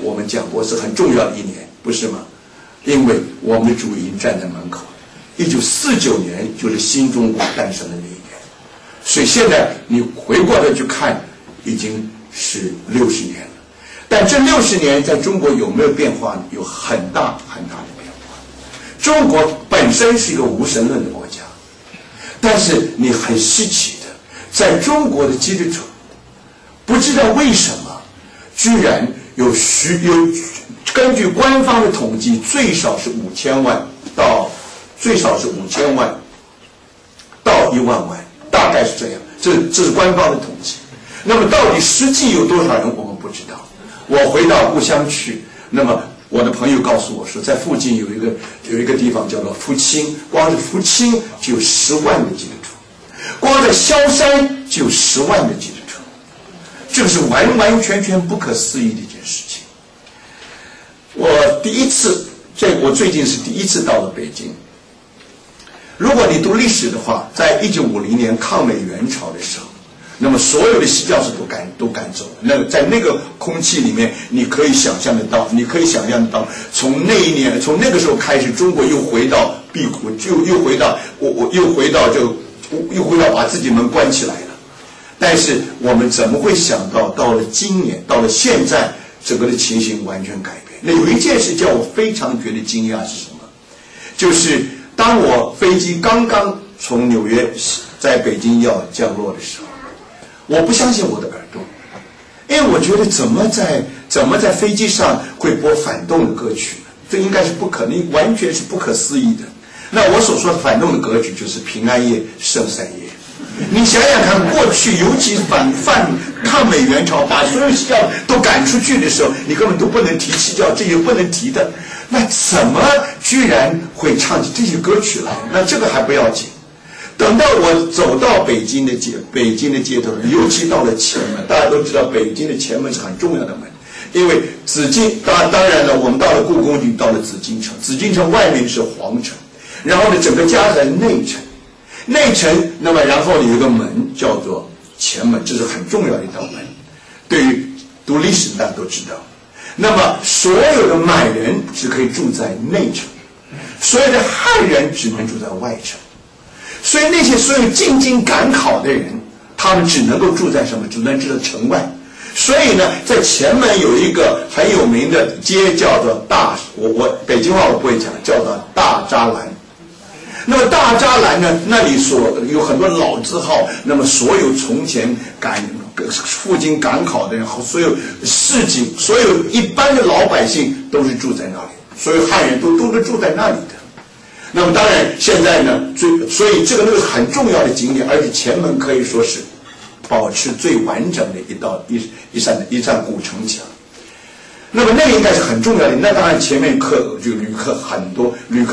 我们讲过是很重要的一年，不是吗？因为我们的主已经站在门口，1949年就是新中国诞生的那一年，所以现在你回过头去看，已经是60年了。但这60年在中国有没有变化呢？有很大很大的变化。中国本身是一个无神论的国家，但是你很稀奇的，在中国的基督徒，不知道为什么，居然有根据官方的统计，最少是5000万到1万万，大概是这样。这是官方的统计。那么到底实际有多少人，我们不知道。我回到故乡去，那么我的朋友告诉我说，在附近有一个地方叫做福清，光是福清就有10万的基督徒，光在萧山就有10万的基督徒，这个是完完全全不可思议的一件事情。我最近是第一次到了北京。如果你读历史的话，在1950年抗美援朝的时候，那么所有的西教士都赶走了。那在那个空气里面，你可以想象得到，从那个时候开始，中国又回到闭谷，又回到把自己门关起来了。但是我们怎么会想到，到了今年，到了现在，整个的情形完全改变？那有一件事叫我非常觉得惊讶是什么？就是当我飞机刚刚从纽约在北京要降落的时候，我不相信我的耳朵，因为我觉得怎么在飞机上会播反动的歌曲呢？这应该是不可能，完全是不可思议的。那我所说的反动的歌曲就是平安夜、圣三夜。你想想看，过去尤其是抗美援朝，把所有西教都赶出去的时候，你根本都不能提西教，这些不能提的。那怎么居然会唱起这些歌曲来？那这个还不要紧。等到我走到北京的街头，尤其到了前门，大家都知道北京的前门是很重要的门，因为当然了，我们到了故宫就到了紫禁城，紫禁城外面是皇城，然后呢，整个家在内城，那么然后有一个门叫做前门，这是很重要的一道门，对于读历史的大家都知道。那么所有的满人只可以住在内城，所有的汉人只能住在外城。所以那些所有进京赶考的人，他们只能够住在什么？只能住在城外。所以呢，在前门有一个很有名的街叫做我北京话我不会讲，叫做大栅栏。那么大栅栏呢，那里有很多老字号，那么所有从前赴京赶考的人，所有市井，所有一般的老百姓都是住在那里，所有汉人都是住在那里的。那么当然现在呢，所以这个是很重要的景点，而且前门可以说是保持最完整的一扇古城墙。那么那个应该是很重要的。那当然前面旅客很多，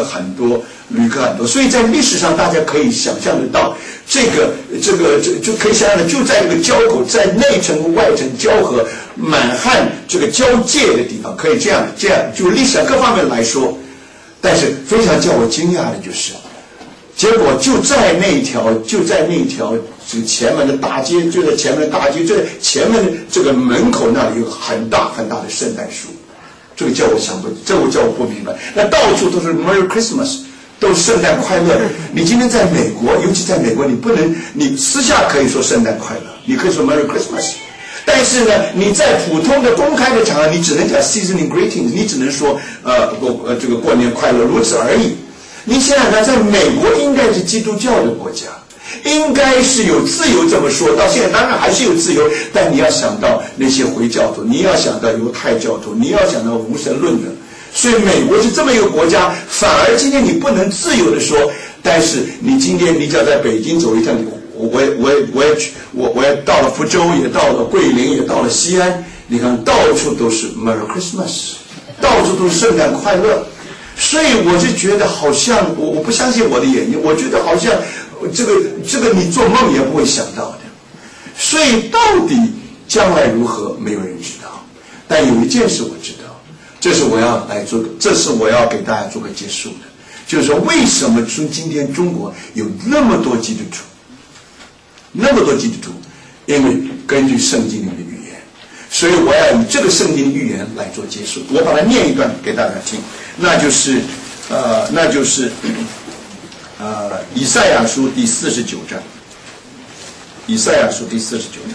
所以在历史上大家可以想象得到，这就可以想象的，就在这个交口，在内城和外城交合，满汉这个交界的地方，可以这样，就历史上各方面来说。但是非常叫我惊讶的就是，结果就在那条这个前门的大街，就在前门这个门口那里有很大很大的圣诞树，这个叫我不明白。那到处都是 Merry Christmas， 都是圣诞快乐。你今天在美国，尤其在美国，你私下可以说圣诞快乐，你可以说 Merry Christmas。但是呢，你在普通的公开的场合，你只能讲 seasoning greetings， 你只能说这个过年快乐，如此而已。你想想看，在美国应该是基督教的国家，应该是有自由这么说，到现在当然还是有自由，但你要想到那些回教徒，你要想到犹太教徒，你要想到无神论者，所以美国是这么一个国家，反而今天你不能自由的说。但是你今天你只要在北京走一趟，我也到了福州，也到了桂林，也到了西安，你看到处都是 Merry Christmas， 到处都是圣诞快乐。所以我就觉得好像我不相信我的眼睛，我觉得好像这个你做梦也不会想到的。所以到底将来如何，没有人知道。但有一件事我知道，这是我要给大家做个结束的，就是说为什么今天中国有那么多基督徒，因为根据圣经里面的预言， 所以我要以这个圣经预言来做结束。我把它念一段给大家听，那就是以赛亚书第49章。以赛亚书第49章。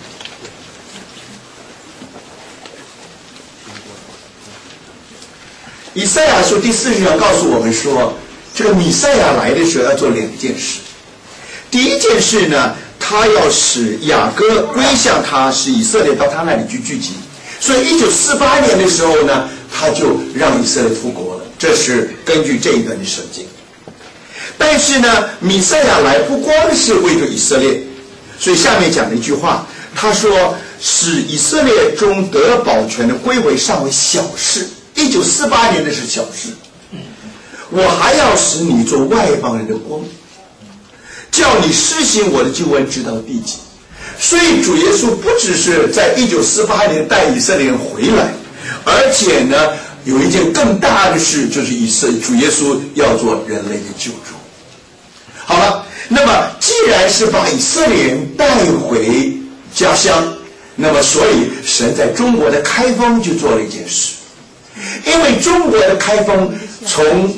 以赛亚书第40章告诉我们说，这个弥赛亚来的时候要做2件事。第一件事呢，他要使雅各归向他，使以色列到他那里去聚集。所以1948年的时候呢，他就让以色列复国了，这是根据这一段的圣经。但是呢，弥赛亚来不光是为着以色列，所以下面讲了一句话，他说使以色列中得保全的归为尚为小事。1948年的是小事，我还要使你做外邦人的光，叫你施行我的救恩直到地极。所以主耶稣不只是在1948年带以色列人回来，而且呢有一件更大的事，就是主耶稣要做人类的救主。好了，那么既然是把以色列人带回家乡，那么所以神在中国的开封就做了一件事。因为中国的开封从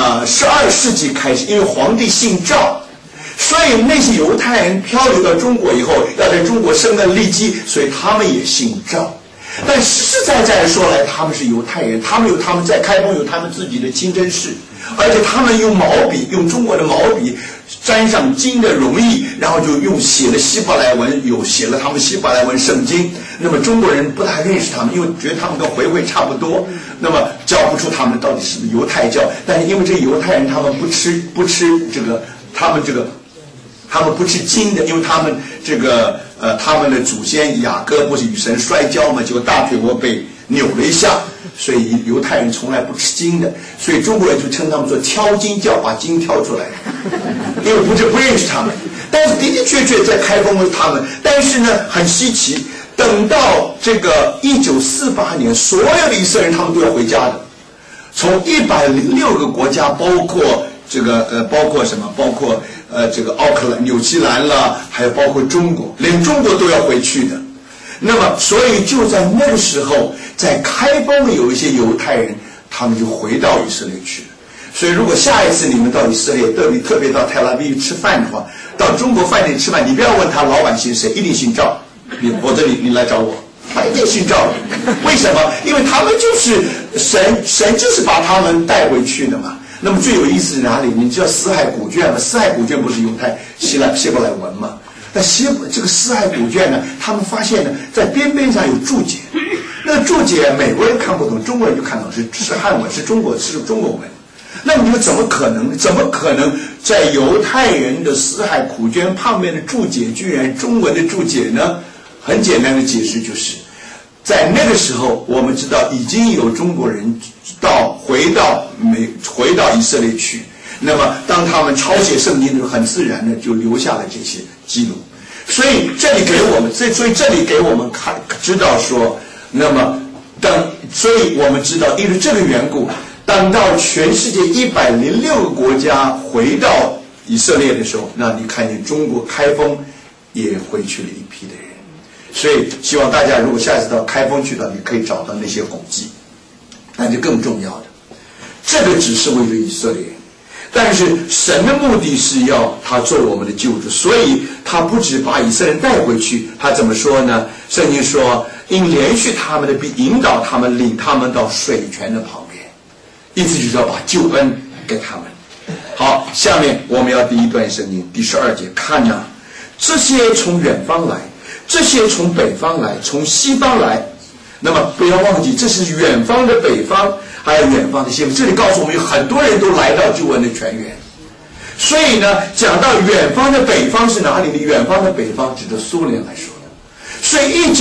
12世纪开始，因为皇帝姓赵，所以那些犹太人漂流到中国以后，要在中国生根立基，所以他们也姓赵。但实实在在说来，他们是犹太人，他们在开封有他们自己的清真寺，而且他们用中国的毛笔沾上金的容易，然后就写了希伯来文，写了他们希伯来文圣经。那么中国人不大认识他们，因为觉得他们跟回回差不多，那么教不出他们到底是不是犹太教。但是因为这犹太人他们不吃这个，他们不吃金的，因为他们他们的祖先雅各不是与神摔跤嘛，结果大腿窝被扭了一下，所以犹太人从来不吃金的，所以中国人就称他们做挑金教，把金挑出来，因为不认识他们。但是的的确确在开封了他们，但是呢很稀奇，等到这个1948年，所有的以色列人他们都要回家的，从106个国家，包括奥克兰、纽西兰了，还有包括中国，连中国都要回去的。那么所以就在那个时候，在开封有一些犹太人，他们就回到以色列去了。所以如果下一次你们到以色列，特别到特拉维夫吃饭的话，到中国饭店吃饭，你不要问他老板姓谁，一定姓赵，否则你来找我，他一定姓赵。为什么？因为他们就是神就是把他们带回去的嘛。那么最有意思是哪里？你知道死海古卷吗？死海古卷不是犹太希伯来文吗？但这个死海古卷呢，他们发现呢，在边边上有注解，那个注解美国人看不懂，中国人就看懂，是汉文，是中国文。那你们怎么可能在犹太人的死海古卷旁边的注解居然中文的注解呢？很简单的解释就是，在那个时候我们知道已经有中国人回到以色列去，那么当他们抄写圣经的时候，很自然的就留下了这些记录。所以这里给我们知道说，那么所以我们知道，因为这个缘故，等到全世界106个国家回到以色列的时候，那你看见中国开封也回去了一批的人。所以希望大家如果下一次到开封去到，你可以找到那些古迹。但是更重要的，这个只是为了以色列人，但是神的目的是要他做我们的救主，所以他不只把以色列人带回去，他怎么说呢？圣经说，因连续他们的必引导他们，领他们到水泉的旁边，意思就是要把救恩给他们。好，下面我们要第一段圣经第12节，看啊，这些从远方来，这些从北方来，从西方来。那么不要忘记，这是远方的北方，还有远方的西方。这里告诉我们，有很多人都来到救恩的泉源。所以呢，讲到远方的北方是哪里呢？远方的北方指着苏联来说的。所以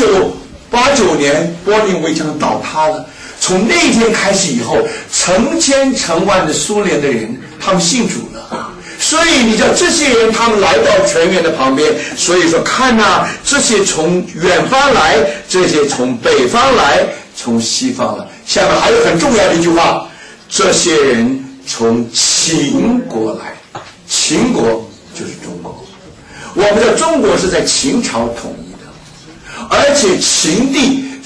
1989年柏林围墙倒塌了，从那天开始以后，成千成万的苏联的人，他们信主了。所以你知道这些人他们来到泉源的旁边，所以说看啊，这些从远方来，这些从北方来，从西方来。下面还有很重要的一句话，这些人从秦国来，秦国就是中国。我们的中国是在秦朝统一的，而且秦地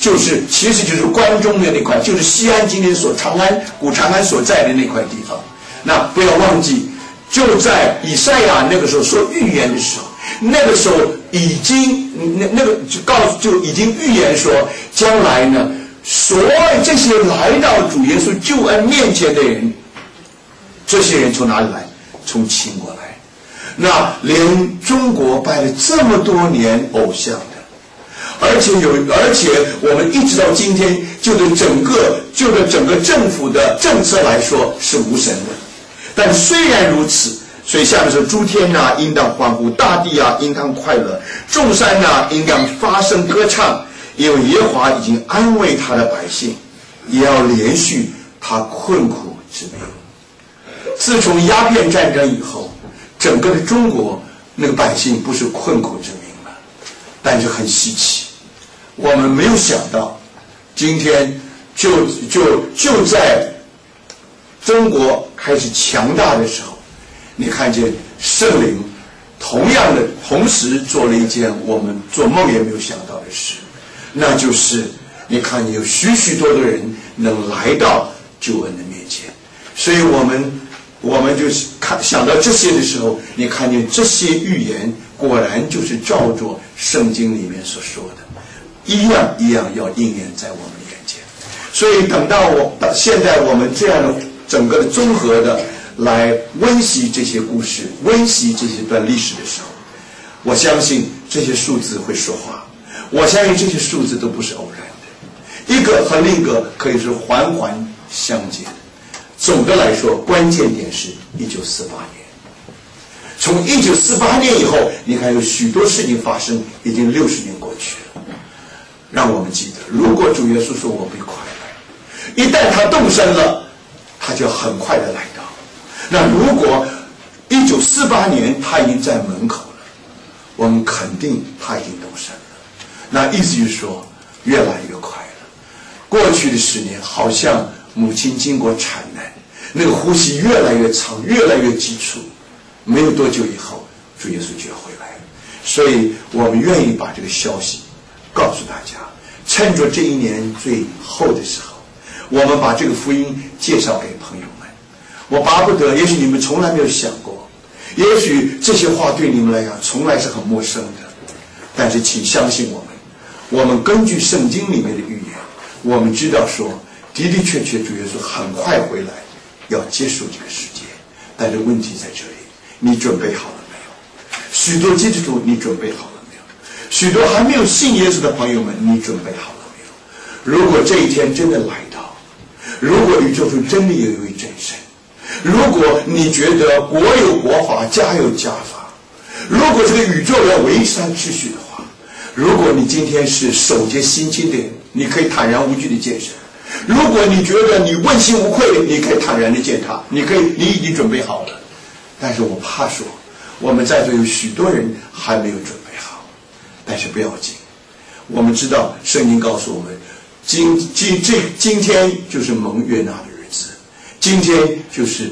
其实就是关中的那块，就是西安今天古长安所在的那块地方。那不要忘记，就在以赛亚那个时候说预言的时候，那个时候已经就已经预言说，将来呢，所有这些来到主耶稣救恩面前的人，这些人从哪里来？从秦国来。那连中国拜了这么多年偶像的，而且我们一直到今天，就着整个政府的政策来说是无神的。但虽然如此，所以下面说：诸天啊，应当欢呼；大地啊，应当快乐；众山啊，应当发声歌唱，因为耶和华已经安慰他的百姓，也要连续他困苦之民。自从鸦片战争以后，整个的中国那个百姓不是困苦之民了，但是很稀奇，我们没有想到，今天就在中国开始强大的时候，你看见圣灵同时做了一件我们做梦也没有想到的事，那就是你看有许许多的人能来到救恩的面前。所以我们就是想到这些的时候，你看见这些预言果然就是照着圣经里面所说的，一样要应验在我们眼前。所以等到现在我们这样的整个的综合的来温习这些故事，温习这些段历史的时候，我相信这些数字会说话，我相信这些数字都不是偶然的，一个和另一个可以是环环相接的。总的来说，关键点是1948年。从1948年以后，你看有许多事情发生，已经60年过去了。让我们记得，如果主耶稣说我必快来，一旦他动身了，他就很快的来到。那如果1948年他已经在门口了，我们肯定他已经动身了。那意思就是说，越来越快了。过去的10年，好像母亲经过产难，那个呼吸越来越长，越来越急促，没有多久以后，主耶稣就要回来了。所以我们愿意把这个消息告诉大家，趁着这一年最后的时候，我们把这个福音介绍给朋友们。我巴不得，也许你们从来没有想过，也许这些话对你们来讲从来是很陌生的，但是请相信我们根据圣经里面的预言，我们知道说的的确确主耶稣很快回来，要结束这个世界。但是问题在这里，你准备好了没有？许多基督徒，你准备好了没有？许多还没有信耶稣的朋友们，你准备好了没有？如果这一天真的来到，如果宇宙中真的有一位真神，如果你觉得国有国法，家有家法，如果这个宇宙要维持秩序的话，如果你今天是守节心清的人，你可以坦然无惧的见神；如果你觉得你问心无愧，你可以坦然的见他，你已经准备好了。但是我怕说，我们在座有许多人还没有准备好，但是不要紧，我们知道圣经告诉我们，今天就是蒙悦纳的日子，今天就是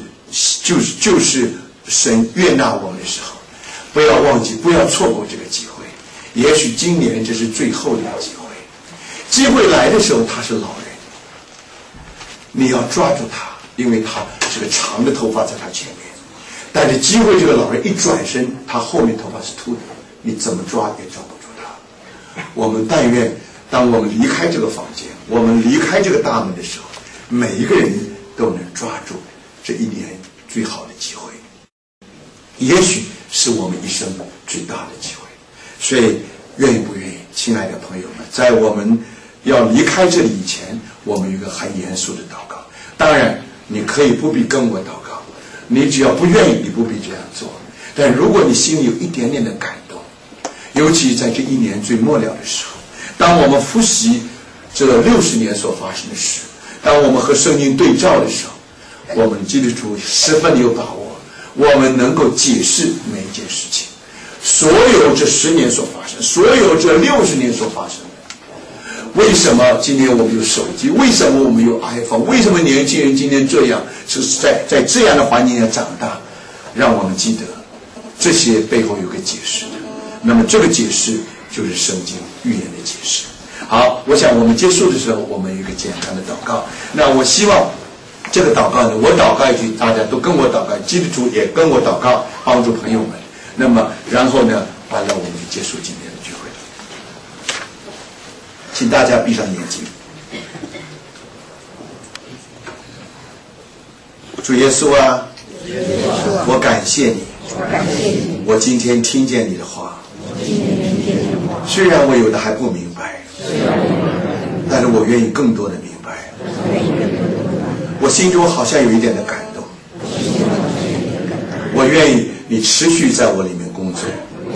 神悦纳我们的时候，不要忘记，不要错过这个机会。也许今年这是最后的机会，机会来的时候他是老人，你要抓住他，因为他这个长的头发在他前面，但是机会这个老人一转身，他后面头发是秃的，你怎么抓也抓不住他。我们但愿当我们离开这个房间，我们离开这个大门的时候，每一个人都能抓住这一年最好的机会，也许是我们一生最大的机会。所以愿意不愿意，亲爱的朋友们，在我们要离开这里以前，我们有一个很严肃的祷告。当然你可以不必跟我祷告，你只要不愿意，你不必这样做。但如果你心里有一点点的感动，尤其在这一年最末了的时候，当我们复习这60年所发生的事，当我们和圣经对照的时候，我们基督徒十分有把握，我们能够解释每一件事情。所有这10年所发生，所有这60年所发生的，为什么今天我们有手机？为什么我们有 iPhone？ 为什么年轻人今天这样？是在这样的环境下长大？让我们记得，这些背后有个解释的。那么这个解释就是圣经预言的解释。 好，我想我们结束的时候，我们有一个简单的祷告。那我希望这个祷告呢，我祷告一句，大家都跟我祷告，基督徒也跟我祷告，帮助朋友们。那么然后呢，完了我们就结束今天的聚会了。请大家闭上眼睛。主耶稣啊，我感谢你，我今天听见你的话，虽然我有的还不明白，但是我愿意更多的明白。我心中好像有一点的感动，我愿意你持续在我里面工作。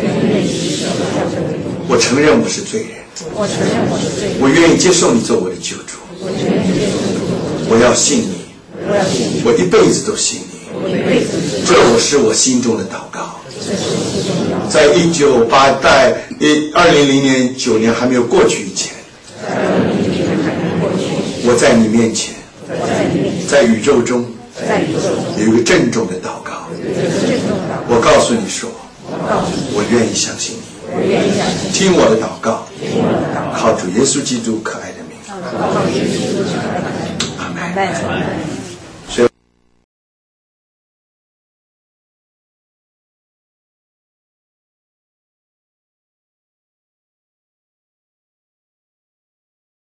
我承认我是罪人，我愿意接受你做我的救主，我要信你，我一辈子都信你。这是我心中的祷告。在2009年9年还没有过去以前，我在你面前，在宇宙中有一个郑重的祷告。我告诉你说，我愿意相信你，听我的祷告，靠主耶稣基督可爱的名。阿门。